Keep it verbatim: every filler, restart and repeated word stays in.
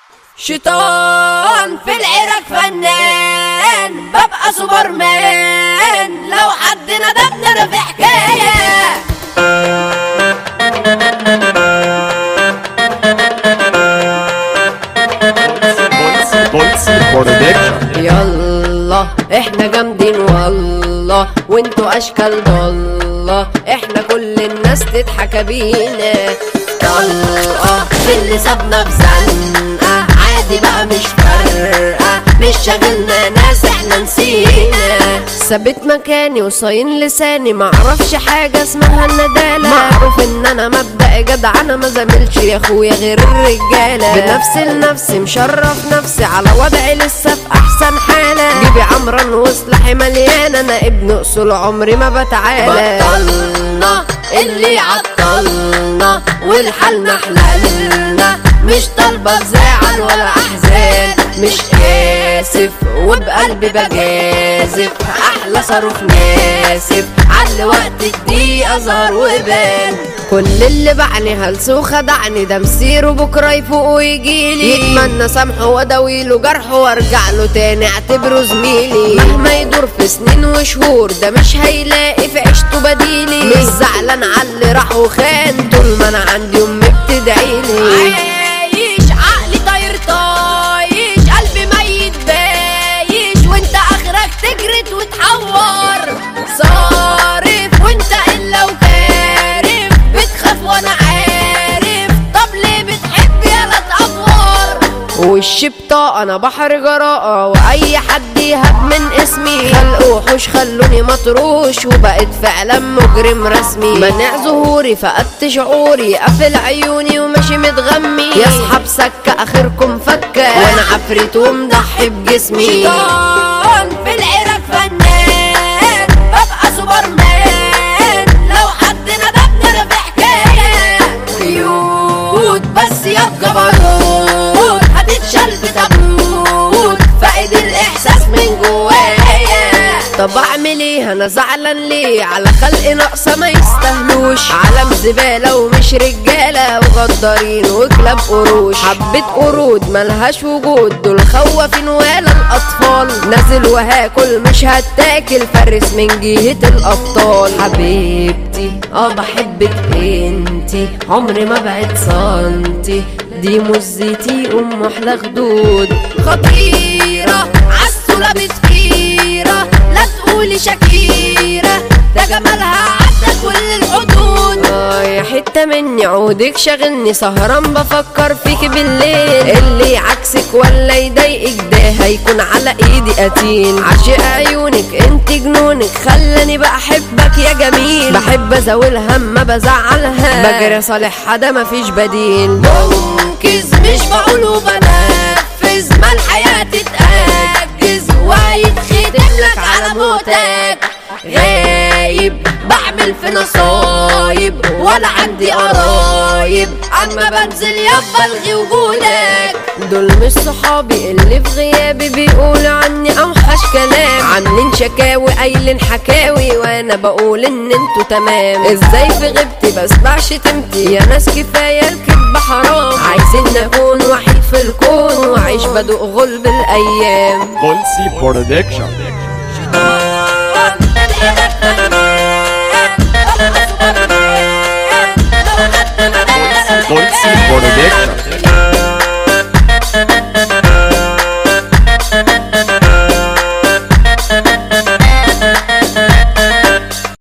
شيطان في العراق فنان، ببقى سوبرمان لو حد ندبني انا في حكايه. يلا احنا جامدين والله وانتوا اشكال ضالة، احنا كل الناس تضحك بينا. طلقة في اللي سابنا في زنقة، عادي بقى مش فارقة، مش شاغلنا ناس احنا نسينا. ثابت مكاني وصاين لساني، معرفش حاجة اسمها الندالة، معروف ان انا مبدأ جدع، انا ما زميلش يا اخويا غير الرجالة. بنفسي لنفسي مشرف نفسي، على وضعي لسه في احسن حالة، جيبي عمران وسلاحي مليان، انا ابن اصول عمري ما بتعالى. بطلنا اللي عطلنا والحال محللنا، مش طالبة زعل ولا احزان، مش اسف وبقلبي بجازف، احلى صاروخ ناسف على وقت الدقيقة ظهر وبان. كل اللي بعني هلس وخدعني، ده مسيره بكره يفوق ويجيلي، يتمنى سامحه واداويله جرحه وارجع له تاني اعتبره زميلي. مهما يدور في سنين وشهور ده مش هيلاقي في عيشته بديلي، مش زعلان على اللي راح وخان، طول ما انا عندي امي بتدعيلي. عايش عقلي طاير طايش، قلبي ميت بايش، وانت اخرك تجرد وتحور، صارف وانت الا وكارف، بتخاف وانا عارف، طب ليه بتحب يلا تأفور. وش بطاقة انا بحر جراءة، واي حد يهب من اسمي، خلق وحوش خلوني مطروش، وبقيت فعلا مجرم رسمي. منع ظهوري فقدت شعوري، قافل عيوني وماشي متغمي، يسحب سكة اخركم فكة، وانا عفريت ومضحي بجسمي. شيطان في العراق فنان، ببقى سوبرمان لو حد ندبني انا في حكاية. كيوت بس يا جبروت، هتتشال في تابوت، فاقد الاحساس من جوايا. طب اعمل ايه انا زعلان ليه، على خلق ناقصه ما يستاهلوش، عالم زباله ومش رجاله، وغدارين وكلاب قروش، حبه قرود ملهاش وجود، دول خوافين ولا الاطفال، نازل وهاكل مش هتاكل، فارس من جهه الابطال. حبيبتي اه بحبك انتي، عمري ما بعد سنتي، دي مزتي ام احلى خدود، خطيره عالسوله بتفيره، لا تقولي شكيره، ده جمالها عدى كل الحدود. اه يا حته مني عودك شاغلني، سهران بفكر فيكي بالليل، اللي عكسك ولا يضايقك ده هيكون على ايدي قتيل. عاشق عيونك انت جنونك، خلاني بقى احبك يا جميل، بحب ازاول هم ما بزعلها، بجري صالح حدا مفيش بديل. منقذ مش بقول وبنفذ، ما الحياه تتأجز وهيتختم لك على موتك، غايب بعمل في نصايب ولا عندي قرايب، اما بنزل يابا الغي وجودك. دول مش صحابي اللي في غيابي بيقولوا عني اوحش كلام، عاملين شكاوي قايلين حكاوي، وانا بقول ان انتوا تمام. ازاي في غيبتي بسمع شتمتي، يا ناس كفايه الكذب حرام، عايزين نكون وحيد في الكون، وعيش بدوق غلب الايام. بولسي برودكشن. Bolsi Production.